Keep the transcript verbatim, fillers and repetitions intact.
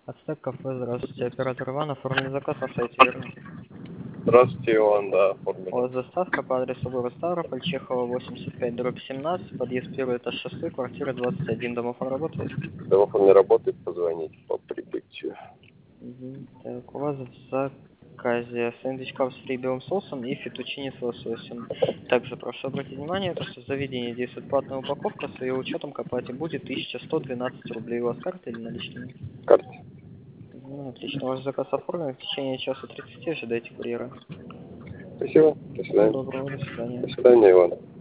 Ацтек кафе, здравствуйте. Оператор Иван, оформлен заказ на сайте, верно? Здравствуйте, Иван, да, У вас оформлено. доставка по адресу город Ставрополь, Чехова, восемьдесят пять, дробь семнадцать, подъезд первый этаж шестой, квартира двадцать один. Домофон работает? Телефон не работает, позвоните по прибытию. Мгм. Так, у вас в заказе сэндвич кап с рибовым соусом и фетучини с лососем. Также прошу обратить внимание, то, что в заведении действует платная упаковка, с ее учетом к оплате будет тысяча сто двенадцать рублей. У вас карта или наличными? Карте. Ну, отлично. Ваш заказ оформлен. В течение часа тридцати ожидайте курьера. Спасибо, до Всего свидания. доброго, до свидания. До свидания, Иван.